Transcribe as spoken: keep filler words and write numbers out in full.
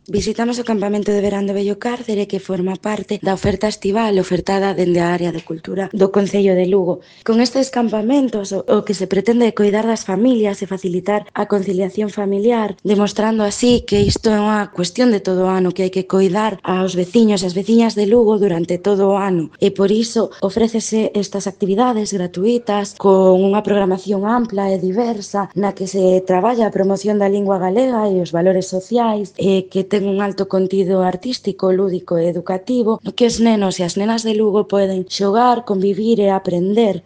Visitamos o campamento de verán do Vello Cárcere, que forma parte da oferta estival ofertada dende a área de cultura do Concello de Lugo. Con estes campamentos o, o que se pretende é coidar das familias e facilitar a conciliación familiar, demostrando así que isto é unha cuestión de todo o ano, que hai que coidar aos veciños e as veciñas de Lugo durante todo o ano. E por iso ofrécese estas actividades gratuitas con unha programación ampla e diversa na que se traballa a promoción da lingua galega e os valores sociais, e que ten un alto contido artístico, lúdico e educativo, no que os nenos e as nenas de Lugo poden xogar, convivir e aprender